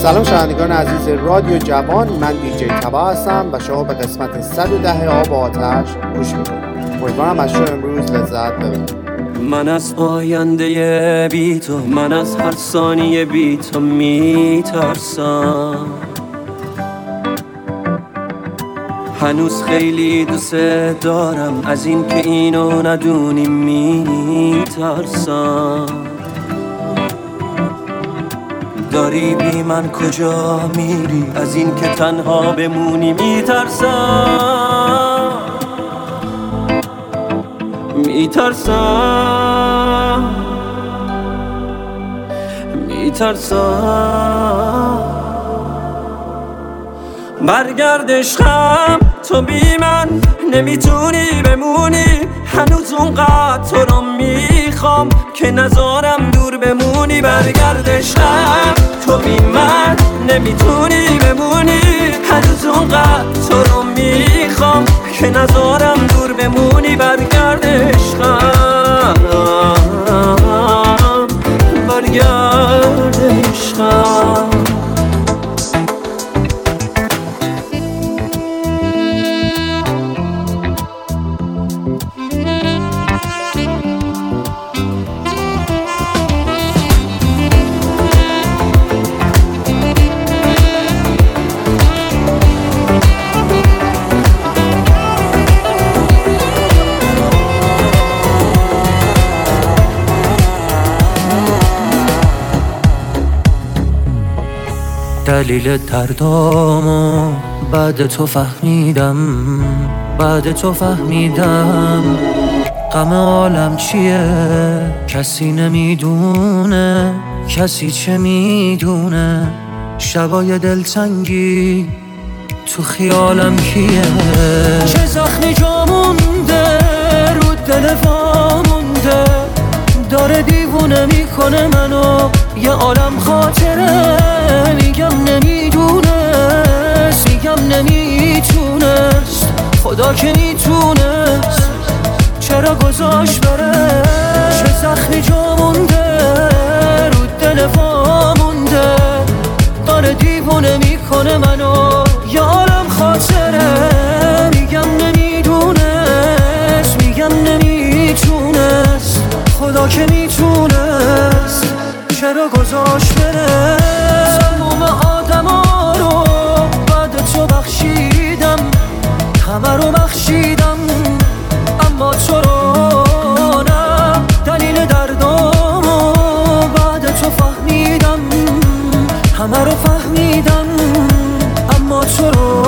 سلام شنوندگان عزیز رادیو جوان، من دیجی تبا هستم و شما به قسمت 110 آب آتش گوش میکنید. امیدوارم از شو امروز لذت ببرید. من از آینده بی تو، من از هر ثانیه بی تو میترسم. هنوز خیلی دوست دارم، از این که اینو ندونی میترسم. داری بی من کجا میری، از این که تنها بمونی میترسم. برگرد عشقم، تو بی من نمیتونی بمونی. هنوز اونقدر تو رو میخوام که نذارم دور بمونی. برگرد عشقم، تو بی من نمیتونی بمونی. هنوز اونقدر تو رو میخوام که نذارم دور بمونی. برگرد عشقم، برگرد عشقم. دلیل دردامو بعد تو فهمیدم، غم عالم چیه کسی نمیدونه، کسی چه میدونه. شبای دلتنگی تو خیالم کیه، چه زخمی جا مونده رو دل وامونده. داره دیوونه میکنه منو، یه عالم خاطره. میگم نمیدونست، میگم نمیتونست، خدا که میتونست چرا گذاشت بره. چه زخمی جا مونده رو دل وامونده. داره دیوونه میکنه منو، یه عالم خاطره. میگم نمیدونست، میگم نمیتونست، خدا که میتونست چرا گذاشت بره. تمام آدما رو بعد تو بخشیدم، همه رو بخشیدم، اما تو رو نه. دلیل دردامو بعد تو فهمیدم، همه رو فهمیدم، اما تو رو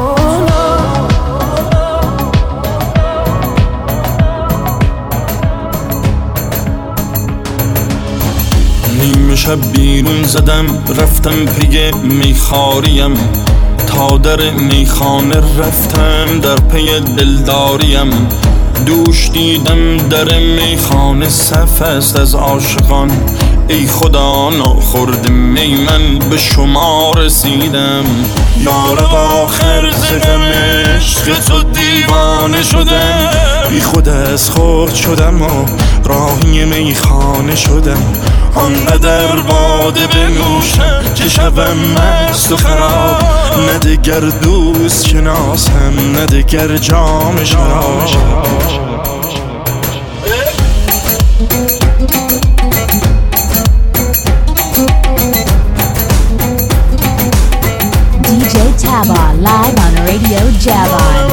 شب بیرون زدم، رفتم پی میخاریم. تا در میخانه رفتم، در پی دلداریم. دوش دیدم در میخانه صف است از عاشقان. ای خدا ناخورد می من به شما رسیدم. یارب آخر ز غم عشق تو دیوانه شدم. بی خود از خود شدم و راهی میخانه شدم. آنقدر باده بنوشم که شبم مست و خراب. نه دگر دوست شناسم، نه دگر جام شراب. DJ Taba live on Radio Javan.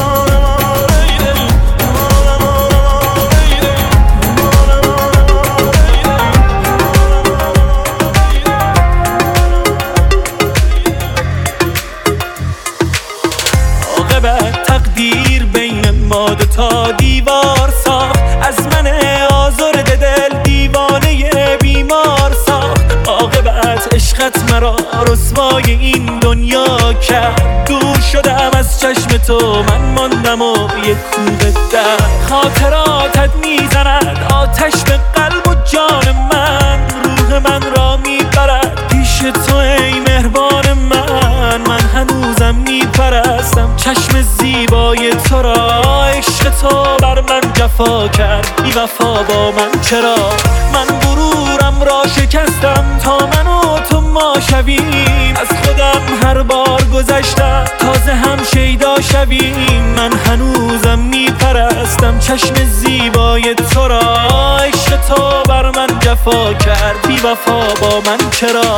تقدیر بین ما دو تا دیوار ساخت. از من آزرده دل دیوانه بیمار ساخت. عاقبت عشقت مرا رسوای این دنیا کرد. دور شدم از چشم تو، من ماندم و یک کوه در. خاطراتت میزند آتش به قلب و جان من. روح من را میبرد پیش تو ای مهربان من. من هنوزم میپرستم چشم زیبای تو را. عشق تو بر من جفا کرد، بی وفا با من چرا. من غرورم را شکستم تا من و تو ما شویم، از خودم هر بار گذشتم تازه هم شیدا شویم. من هنوزم میپرستم چشم زیبای تو را، عشق تو بر من جفا کرد بی وفا با من چرا؟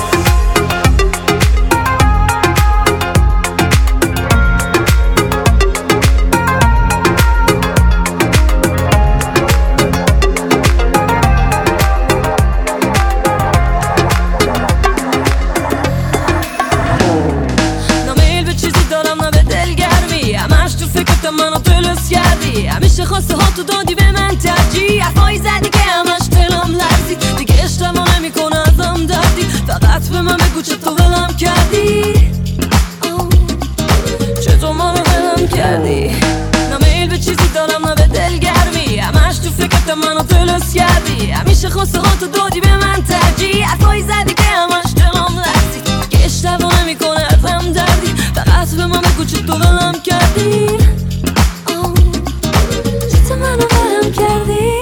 همیشه خواسته ها تو دادی به من ترجیح، حرفایی زدی که همش دلم لرزید، دیگه اشتباه نمیکنه ازم دردی، فقط به من بگو چطور ولم کردی، چطور منو ولم کردی. نه میل به چیزی دارم نه به دلگرمی، همش تو فکرت منو دلس کردی، همیشه خواسته ها تو دادی به من ترجیح، حرفایی زدی که همش دلم لرزید، دیگه اشتباه نمیکنه ازم دردی، فقط به من بگو چطور ولم کردی، منو ولم کردی.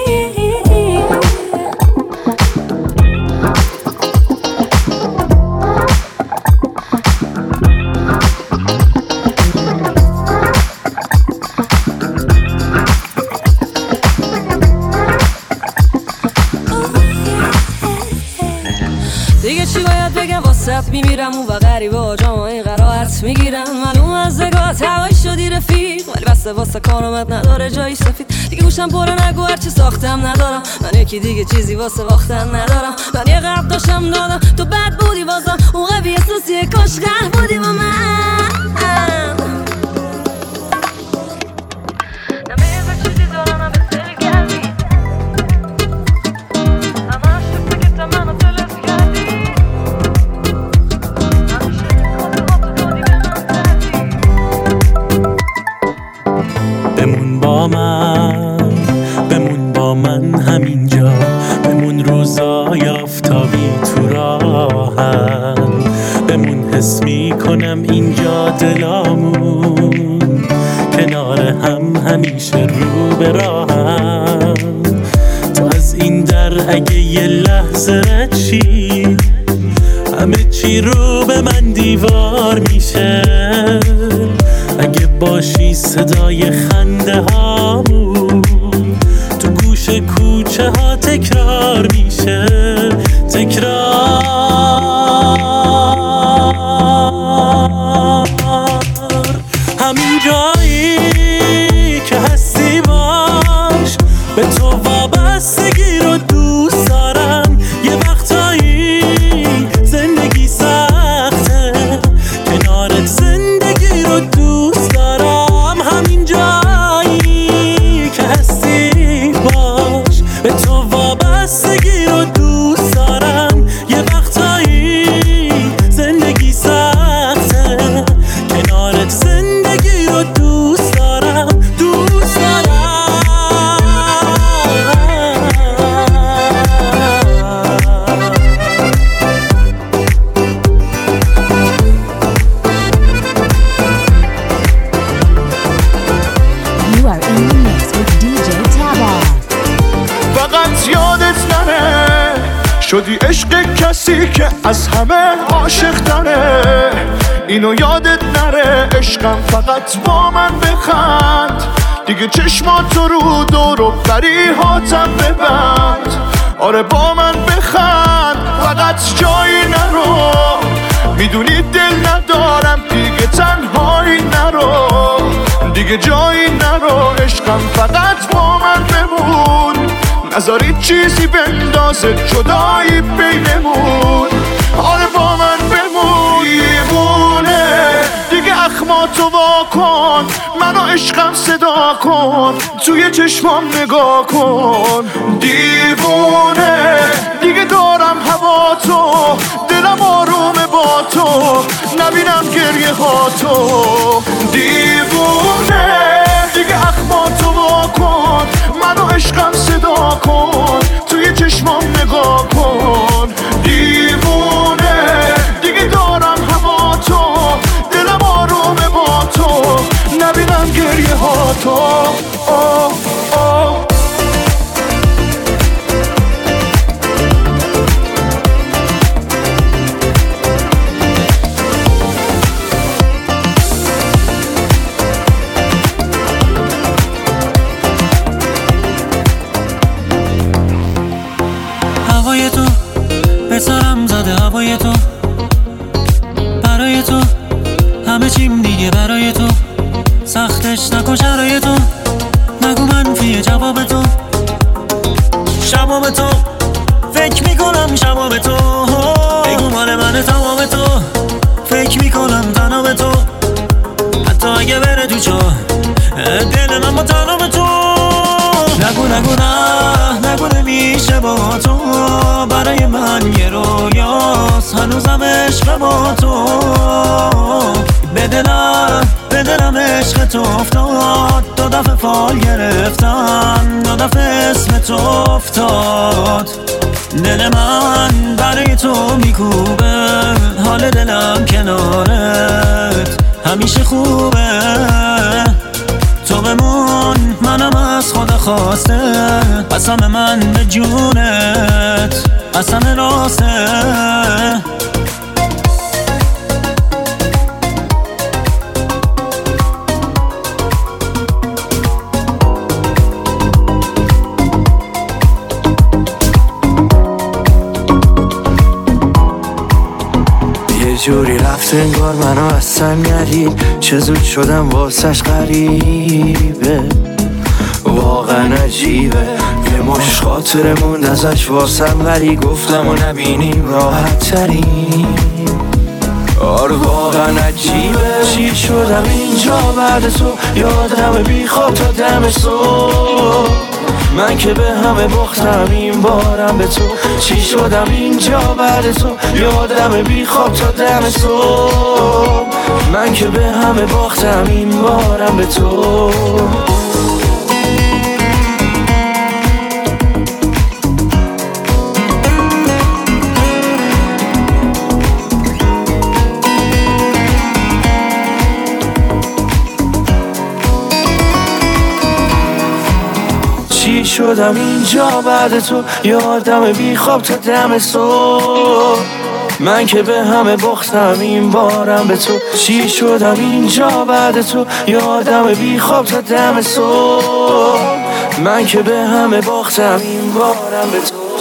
دیگه چی باید بگم واسط میمیرم اون و غریبا جامعه قرارت میگیرم، معلوم از نگاهت هوایی شدی رفیق، ولی بسته واسه کارمت نداره جایی سفید، دیگه گوشم پره نگو هرچی ساختم ندارم، من یکی دیگه چیزی واسه واختن ندارم، من یه قبل داشتم دادم تو بد بودی بازم اون قوی احساسیه کاش قهر بودی با من. بمون با من همینجا، بمون روزای آفتابی تو راهم، بمون حس میکنم اینجا دلامون کنار هم همیشه رو به راهم. تو از این در اگه یه لحظه رد شی همه چی رو به من دیوار میشه، اگه باشی صدای خنده هامون تو گوش کوچه ها تکرار میشه، تکرار. همین جایی که هستی باش، به تو وابستگی رو دوست دارم، یه وقتایی زندگی سخته کنارت زندگی رو دوست دارم، همین جایی که هستی باش، به تو وابستگی رو دوست دارم، یه وقتایی زندگی سخته کنارت زندگی رو دوست دارم، دوست دارم. You are in the mix with DJ Taba. فقط یادت نره شدی عشق کسی که از همه عاشق تره، اینو یادت نره عشقم فقط با من بخند، دیگه چشماتو رو دور و بریهاتم ببند، آره با من بخند فقط جایی نرو، میدونی دل ندارم دیگه تنهایی نرو، دیگه جایی نرو عشقم فقط با من بمون، نذاری چیزی بندازه جدایی بینمون، آره با من بمون. دیوونه دیگه اخماتو وا کن، منو عشقم صدا کن، توی چشمام نگاه کن، دیوونه دیگه دارم هوا تو، دلم آرومه با تو، نبینم گریه ها تو، دیوونه دیگه اخماتو وا کن، منو عشقم صدا کن، توی چشمام نگاه کن، دیوونه دیگه دارم هوا تو، دلم آرومه با تو، نبینم گریه ها تو. راحتش نکن شرای تو، نگو منفیه جواب تو، شباب تو فکر میکنم شباب تو، بگو مال من تمام تو، فکر میکنم تنها به تو، حتی اگه بره تو چاه دل من با تنها به تو. نگو نگو نمیشه با تو، برای من یه رویاست هنوزم عشق با تو، به دلم عشق تو افتاد، 2 دفعه فال گرفتم، 2 دفعه اسم تو افتاد، دل من برای تو میکوبه، حال دلم کنارت همیشه خوبه، تو بمون منم از خدا خواسته، قسم من به جونت قسم راسته. جوری رفت انگار منو از سنگری، چه زود شدم واسش غریبه، واقعا عجیبه، یه مش خاطره موند ازش واسم ولی گفتم و نبینیم راحت تریم، آره واقعا عجیبه، چی شدم اینجا بعد تو، یادم بی خواب تا دم صبح، من که به همه باختم این بارم به تو، چی شدم اینجا بعد تو، یادم بی خواب تا دم صبح، من که به همه باختم این بارم به تو. چی شدم اینجا بعد تو، یادم بی خواب تا دم صبح، من که به همه باختم این بارم به تو، چی شدم اینجا بعد تو، یادم بی خواب تا دم صبح، من که به همه باختم این بارم به تو.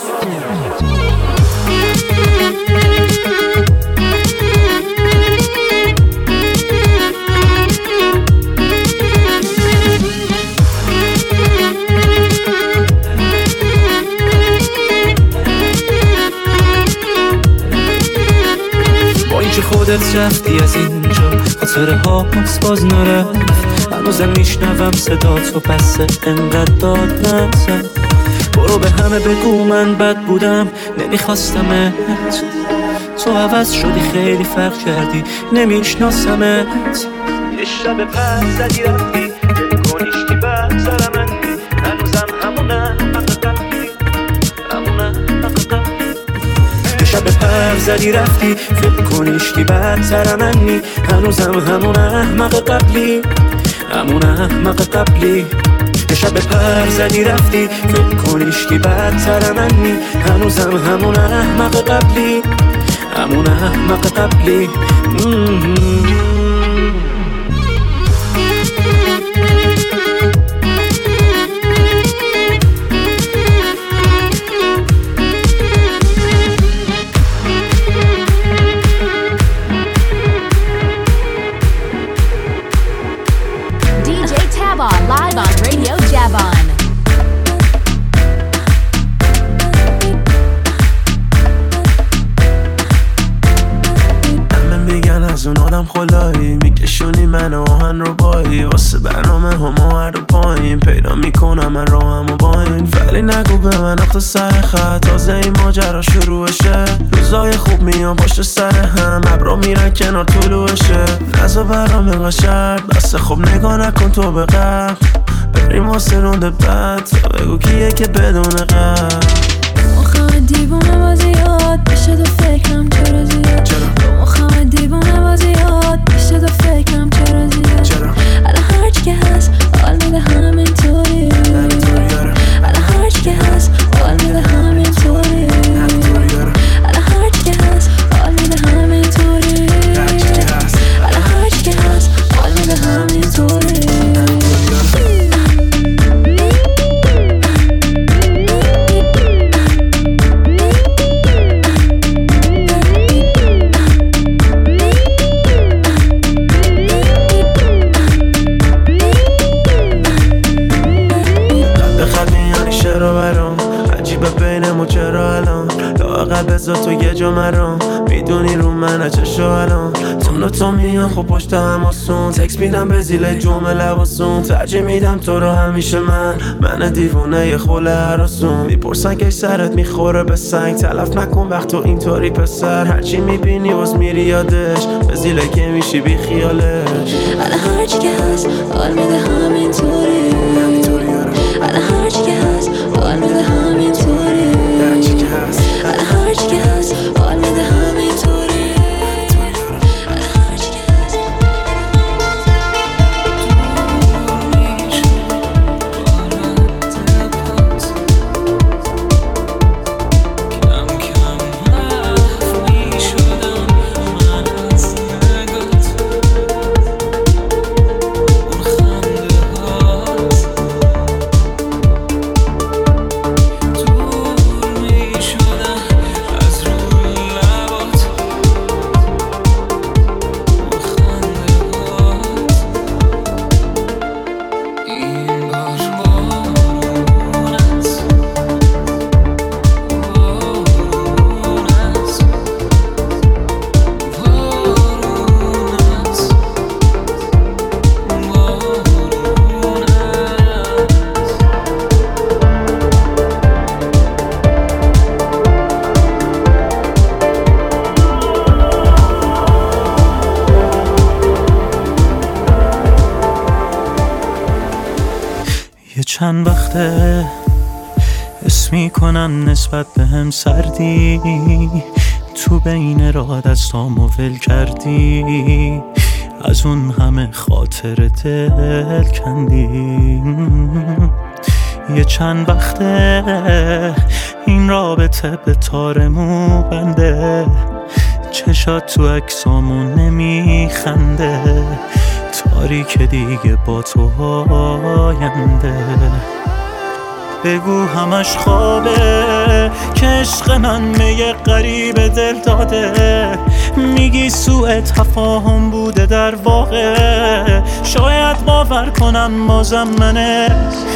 خودت رفتی از اینجا، خاطره ها باز نرفت، هنوزم میشنوم صدا تو، پس انقدر داد نزن، برو به همه بگو من بد بودم نمیخواستمت، تو عوض شدی خیلی فرق کردی نمیشناسمت، یه شب پر زدی رفتی کنیشتی بر سر من، هنوزم همونه شب پر زدی رفتی فکر کنیشتی بدتر منی، هنوزم همون احمق قبلی، همون احمق قبلی، شب پر زدی رفتی فکر کنیشتی بدتر منی، هنوزم همون احمق قبلی، همون احمق قبلی. Live on Radio Javon. همه میگن از اون آدم خلایی، میکشونی من آهن رو بایی، واسه برنامه همه هر رو پایین، پیدا میکنم من راهم و باین، ولی نگو به من اخت سر خط، تازه این ماجرا شروعشه، روزای خوب میان پشت سر هم، ابرا میرن کنار طلوعشه، نزا برنامه قشر بس خوب نگاه نکن تو به قبل، بریم واسه رونده بد، بگو کیه که بدون قبل، مخم دیوانه بازیاد پیشه دو فکرم چرا زیاد، مخم دیوانه بازیاد پیشه دو فکرم چرا زیاد، الان هرچی که هست حال میده همینطوری، الان هرچی که هست حال میده همینطوری، الان هرچی که هست حال میده همینطوری، الان هرچی که هست حال میده همینطوری. دوتا میان خب پشت هم آسون تکس میدم به زیل جمعه لباسون ترجیح میدم تو رو همیشه من دیوونه خوله هراسون میپرسن که سرت میخوره به سنگ تلف نکن وقت تو اینطوری پسر هرچی میبینی باز میری یادش به زیله که میشی بی خیالش الان هرچی که هست حال میده همینطوری الان هرچی که هست حال میده همینطوری هرچی که هست الان هرچی که هست حال میده همینطوری چند وقته حس میکنم نسبت به هم سردی تو بین راه دستامو ول کردی از اون همه خاطر دل کندی یه چند وقته این رابطه به تارمو بنده چشات تو عکسامون نمیخنده تاریک دیگه با تو آینده بگو همش خوابه که عشق من به یه غریب دل داده میگی سوء تفاهم بوده در واقع شاید باور کنم بازم منه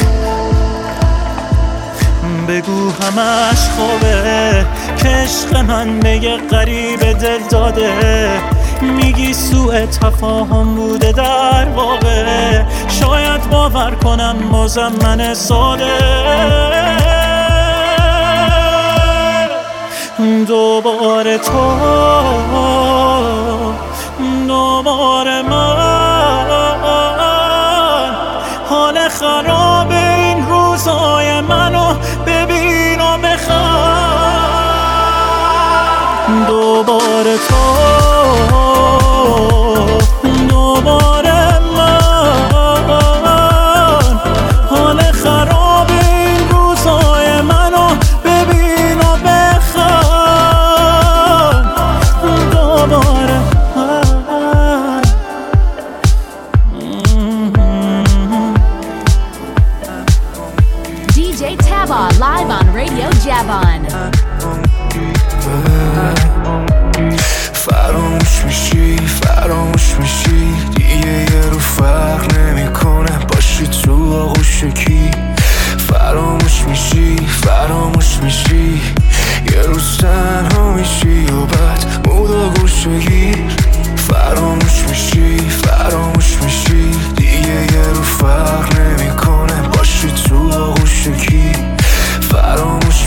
بگو همش خوابه که عشق من به یه غریب دل داده میگی سوء تفاهم بوده در واقع شاید باور کنم بازم من ساده دوباره تو دوباره من حال خراب این روزای منو ببین و بخواه دوباره تو دوباره من حال خراب این روزای منو ببین و بخواه دوباره DJ Taba live on Radio Javon. فراموش میشی دیگه یه رو فرق نمیکنه باشی تو آغوش کی فراموش میشی یه روز تنها میشی و بعد مودا گوشه گیر فراموش میشی دیگه یه رو فرق نمیکنه باشی تو آغوش کی فراموش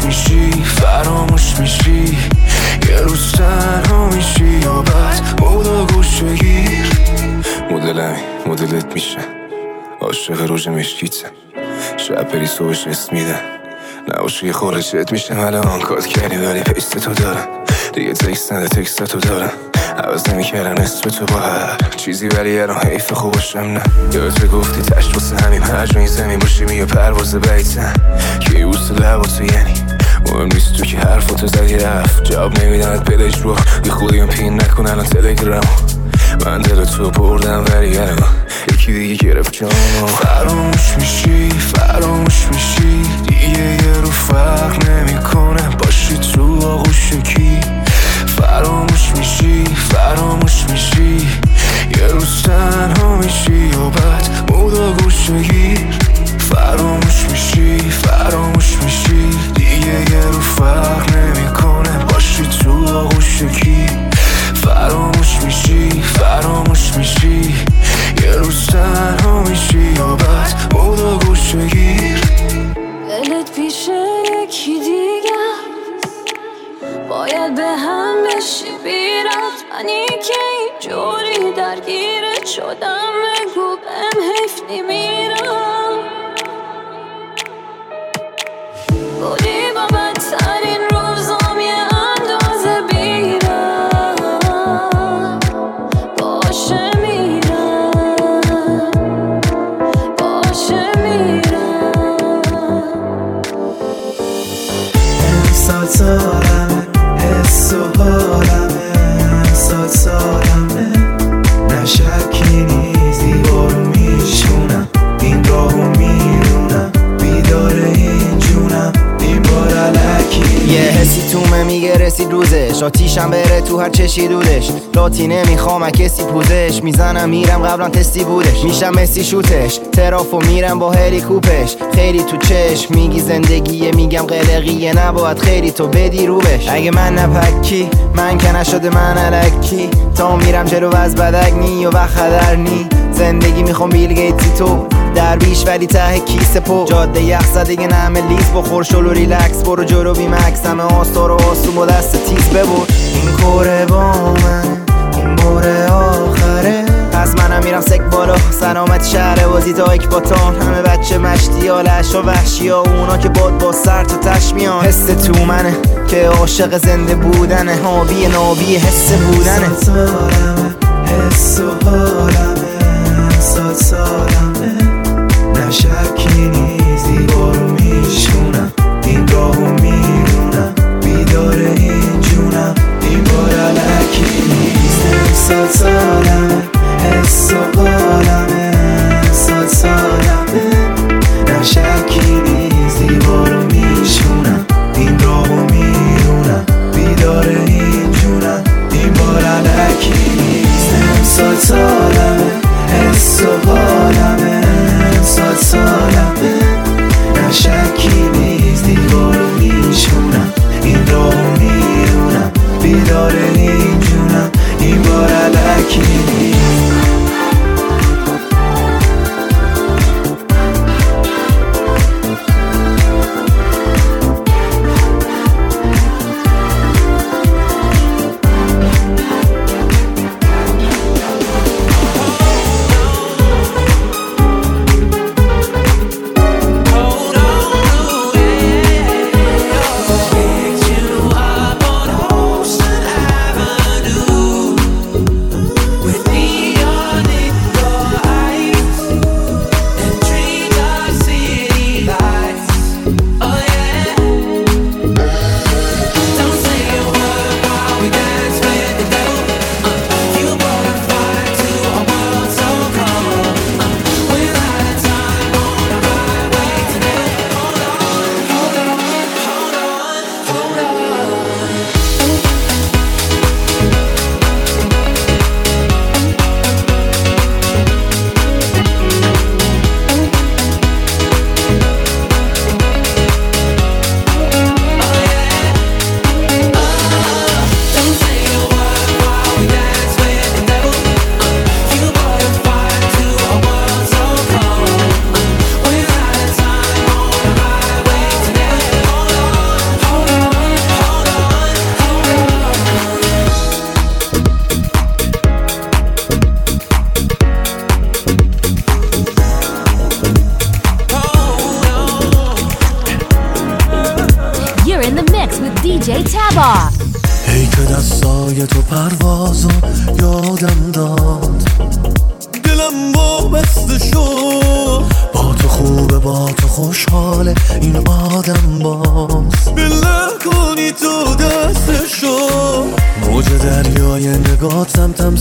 میشی یه روز تنها میشی و بعد مودا گوشه گیر مدلت میشه عاشق روژ مشکیته شب پری صبحش اسم میده نباشه یه خورشت میشه الان کات کردی ولی پیست تو دارم دیگه تکست نده تکست تو دارم عوض نمیکردم نصف تو با هر چیزی ولی الان حیف خوب باشم نه یادت گفتی تشت واسه همین حجم زمین باشی میو پرواز بیتن که یه بوست لبا تو یعنی مهم نیست تو که حرفاتو زدی رفت جواب نمیدنت پلش رو یه خودیم پین نکن الان تلگرام من دل تو بردم ولی الان یکی دیگه گرفت جامو فراموش میشی دیگه یه رو فرق نمیکنه باشی تو آغوش کی فراموش میشی یه روز تنها میشی و بعد مودا گوشه گیر فراموش میشی دیگه یه رو فرق نمیکنه باشی تو آغوش کی فراموش میشی باشی بیرفت منی که اینجوری درگیرت شدم بگو بهم حیف نمیرم گلی با بدترین روزام یه اندازه بیرم باشه میرم باشه میرم امسال سالمه حس و حالمه امسال سالمه نشکی نیست دیوارو میشونم این راهو میرونم بیدار این جونم این بار علکی یه حسی تومه میگه رسید روزش آتیشم بره تو هر چشی دودش لاتی نمیخوام کسی پوزش میزنم میرم قبلا تستی بودش میشم مسی شوتش ترافو میرم با هلیکوپش خیلی تو چشم میگی زندگیه میگم قلقیه نباید خیلی تو بدی روبش اگه من نپکی من که نشده من الکی تا میرم جلو از بدک نی و خدر نی زندگی میخوام بیل گیتی تو درویش ولی ته کیسه پو جاده یخ زدگه نمه لیز بخور شلو ریلکس برو جلو بی مکس همه آستار و آسون با دست تیز ببر این کوره با من این باره آخره پس منم میرم سک بالا سلامت شهر بازی تا اکباتان همه بچه مشتی ها لش و وحشی ها اونا که باد با سر تا تش میان حس تو منه که عاشق زنده بودنه هابی نابی حس بودنه سالمه حس و حالمه سالمه نشکی نیست دیوارو میشونم این راهو میرونم بیدار این جونم این بار علکی نیست امسال سالمه حس و حالمه سالمه نشکی نیست دیوارو میشونم این راهو میرونم بیدار این جونم این بار علکی نیست امسال سالمه حس و حالمه سالمه نشکی نیست دیوارو میشونم این راهو میرونم بیدار این جونم این بار علکی نیست ای که دستای تو پروازو یادم داد دلم وابسته شد با تو خوبه با تو خوشحاله این آدم باز بله کنی تو دستشو موج دریای نگاه تم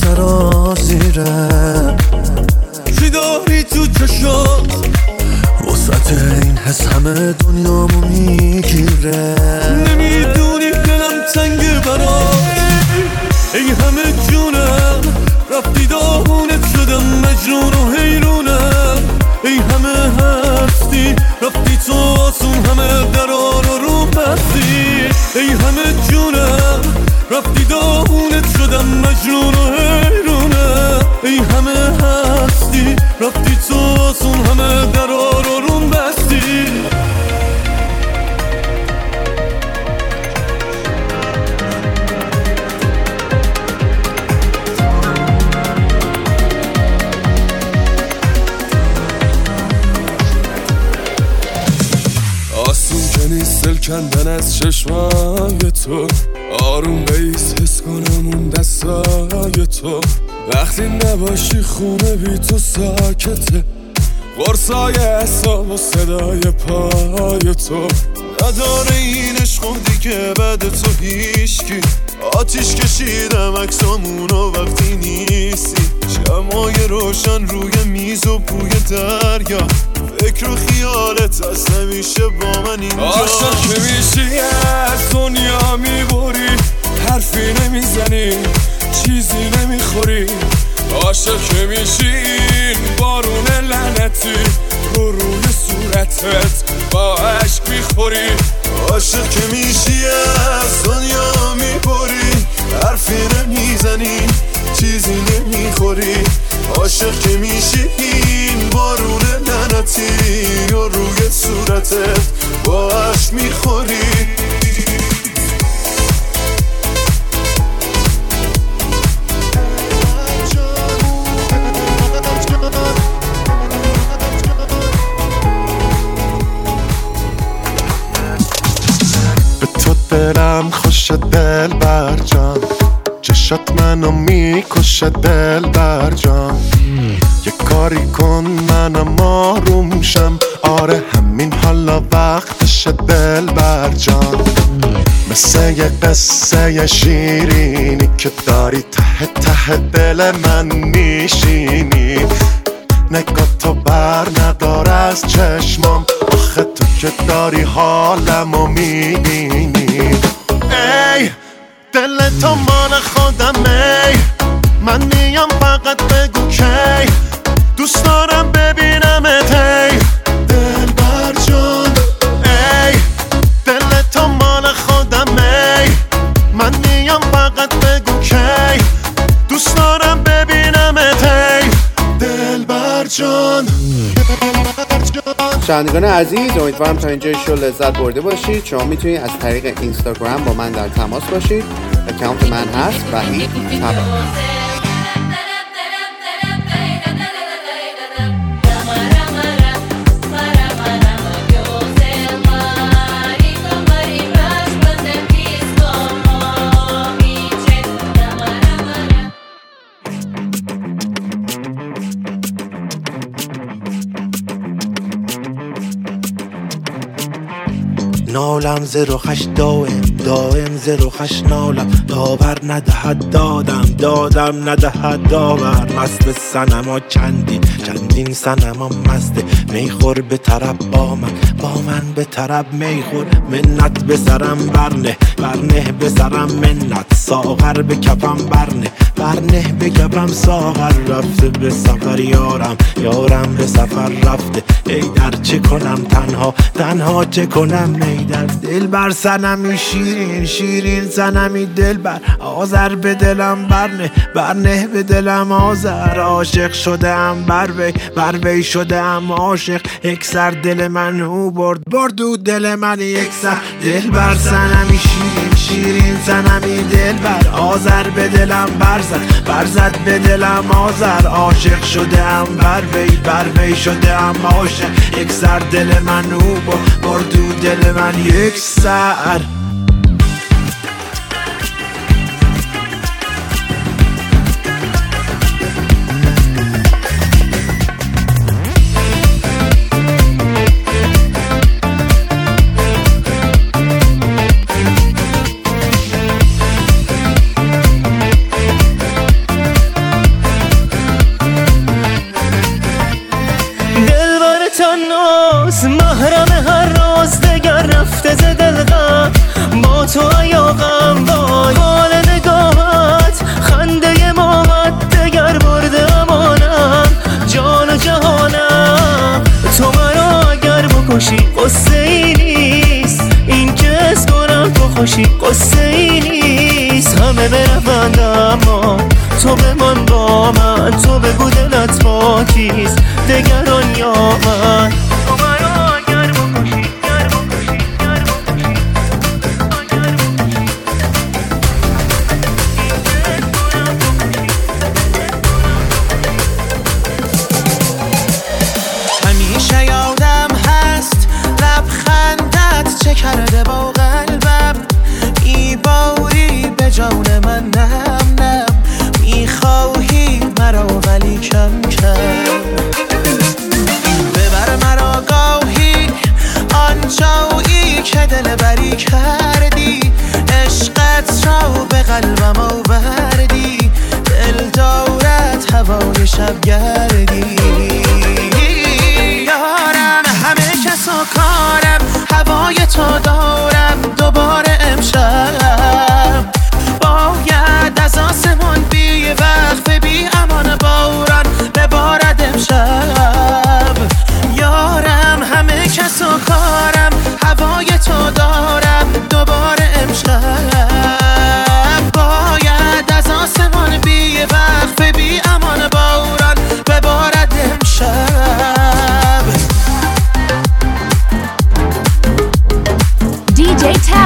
سرازیره چی داری تو چشات وسط این حس همه دنیامو میگیره نمیدونی دلم تنگ برات ای همه جونم رفتی داغونت شدم مجنون و حیرونم ای همه هستی رفتی تو آسون همه درا رو بستی ای همه جونم رفتی داغونت شدم مجنون و حیرونم ای همه هستی رفتی تو آسون همه درا رو بستی کندن از چشمای تو، آروم بیس حس کنم اون دستای تو. وقتی نباشی خونه بی تو ساکته، قرصای اعصاب و صدای پای تو. نداره این عشق دیگه بعد تو هیچکی، آتیش کشیدم عکسامونو وقتی نیستی. شمای روشن روی میز و بوی دریا، فکر و خیالت از همیشه با من اینجا. عاشق که میشی از دنیا میبری، حرفی نمیزنی چیزی نمیخوری. عاشق که میشی این بارون لعنتی رو روی صورتت با عشق میخوری. عاشق که میشی از دنیا میبری، حرفی نمیزنی چیزی نمیخوری. عاشق که میشی این بارون لعنتی رو روی صورتت با عشق میخوری. دلم خوش دل بر جان، چشات منو میکشه دل بر جان. یه کاری کن منم آروم شم، آره همین حالا وقتش دل بر جان. مثل یه قصه شیرینی که داری ته ته دل من میشینی. نگاه تو بر ندار از چشمام، آخه تو که داری حالمو میبینی. ای دل تو مال خودم، ای من میام فقط بگو کی دوست دارم ببینمت. ای دل بر جان، ای دل تو مال خودم، ای من میام فقط بگو کی دوست دارم ببینمت. ای دل بر جان. شنوندگان عزیز، امیدوارم تا اینجای شو لذت برده باشید. شما میتونید از طریق اینستاگرام با من در تماس باشید. اکانت من هست وحید تبا. نالم زر و خش دائم زر و خش نالم. داور ندهد دادم ندهد داور. مست سنم ها چندین سنم ها مسته. میخور به طرب با من به طرب میخور. منت به سرم برنه به سرم منت. ساغر به کفم برنه به کفم ساغر. رفته به سفر یارم به سفر رفته. ای در چه کنم تنها چه کنم. ای در دل بر سنمی شیرین سنمی دل بر. آذر به دلم برنه به دلم آذر. عاشق شدم بر وی شدم عاشق. یک سر دل من او برد و دل من یک سر. دل بر سنمی شیرین سنمی دل بر. آذر به دلم برزد به دلم آذر. عاشق شدم بر وی شدم عاشق. یک سر دل من او برد و دل من یک سر. محرم هر روز دگر رفته ز دل غم. با تو ایاغم وای حال نگاهت خنده مامت دگر برده امانم جان و جهانم. تو مرا اگر بکشی قصه ای نیست، این که حس کنم تو خوشی قصه ای نیست. همه برفند اما تو بمان با من. تو بگو دلت پاکیست دگران یا من. همیشه یادم هست لبخندت چه کرده با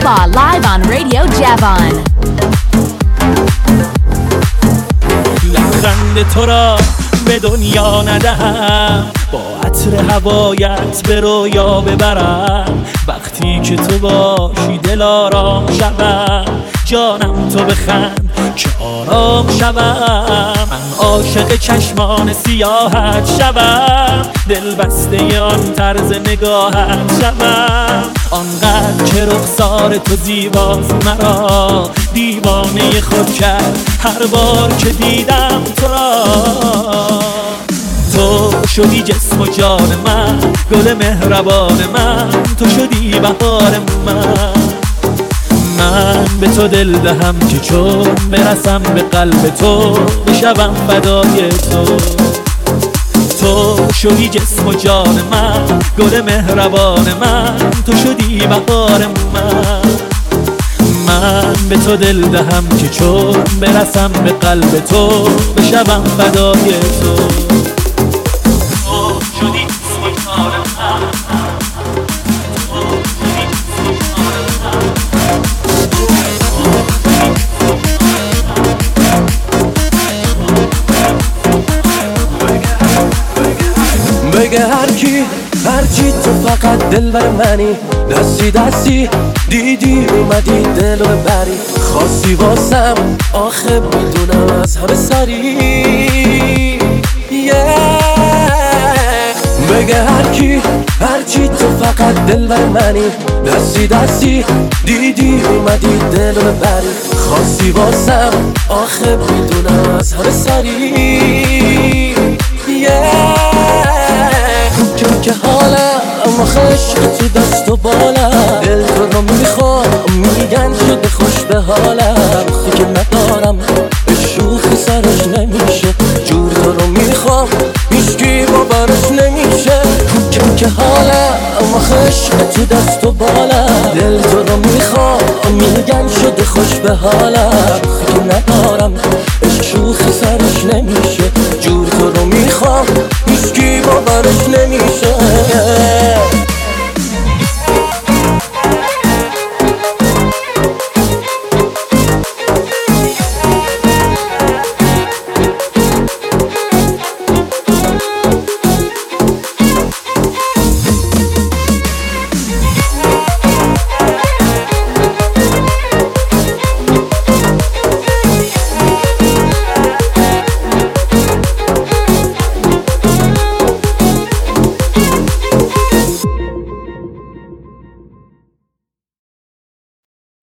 Jabba live on Radio Javon. لبخند تو را به دنیا ندهم، با عطر هوایت به رویا ببرم. وقتی که تو باشی دل آرام شوم، جانم تو بخند که آرام شوم. من عاشق چشمان سیاحت شوم، دل بسته آن طرز نگاهت شوم. آنقدر که رخسار تو زیباست مرا دیوانه خود کرد هر بار که دیدم تو را. تو شدی جسم و جان من، گل مهربان من، تو شدی بهار من به تو دل دهم که چون برسم به قلب تو بشوم فدای تو. تو شدی جسم و جان من، گل مهربان من، تو شدی بهار من به تو دل دهم که چون برسم به قلب تو بشوم فدای تو. بگه هرچی تو فقط دل بر منی، دستی دستی دیدی اومدی دل رو بری. خواستی واسم آخه میدونم از همه سری. بگه هرچی تو فقط دل بر منی، دستی دستی دیدی اومدی دل رو بری. خواستی واسم آخه میدونم از همه سری. که حالم اما خشق تو دست و بالم، دل تو رو میخوام میگن شده خوش به حالم. وقتی که ندارم به شوخی سرش نمیشه، جور تو رو میخوام هیچکی باورش نمیشه. که حالم اما خشق تو دست و بالم، دل تو رو میخوام میگن شده خوش به حالم. وقتی که ندارم به شوخی سرش نمیشه، جور تو رو میخوام هیچکی باورش نمیشه.